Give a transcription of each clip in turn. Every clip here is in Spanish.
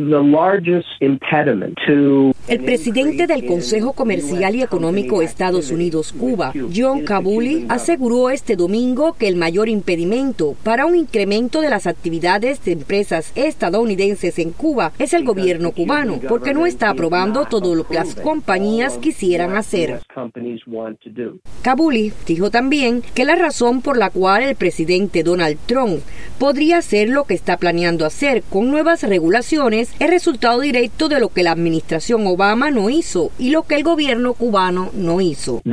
El presidente del Consejo Comercial y Económico de Estados Unidos-Cuba, John Kabouley, aseguró este domingo que el mayor impedimento para un incremento de las actividades de empresas estadounidenses en Cuba es el gobierno cubano, porque no está aprobando todo lo que las compañías quisieran hacer. Kabouley dijo también que la razón por la cual el presidente Donald Trump podría hacer lo que está planeando hacer con nuevas regulaciones es resultado directo de lo que la administración Obama no hizo y lo que el gobierno cubano no hizo.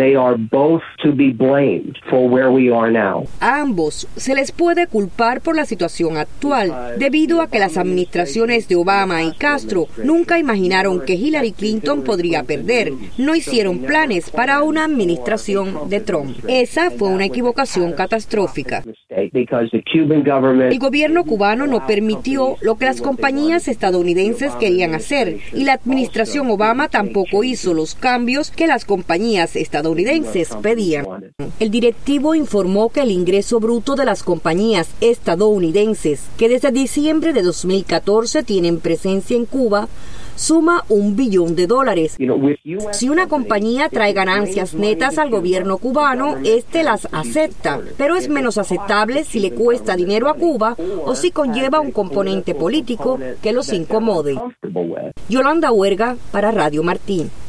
A ambos se les puede culpar por la situación actual, debido a que las administraciones de Obama y Castro nunca imaginaron que Hillary Clinton podría perder. No hicieron planes para una administración de Trump. Esa fue una equivocación catastrófica. El gobierno cubano no permitió lo que las compañías estadounidenses querían hacer y la administración Obama tampoco hizo los cambios que las compañías estadounidenses pedían. El directivo informó que el ingreso bruto de las compañías estadounidenses que desde diciembre de 2014 tienen presencia en Cuba suma $1 billón. Si una compañía trae ganancias netas al gobierno cubano, este las acepta, pero es menos aceptable si le cuesta dinero a Cuba o si conlleva un componente político que los incomode. Yolanda Huerga para Radio Martín.